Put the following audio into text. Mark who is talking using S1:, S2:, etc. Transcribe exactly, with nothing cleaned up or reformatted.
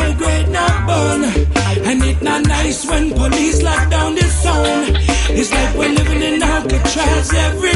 S1: high grade not burn. And it not nice when police lock down this zone. It's like we're living in Alcatraz every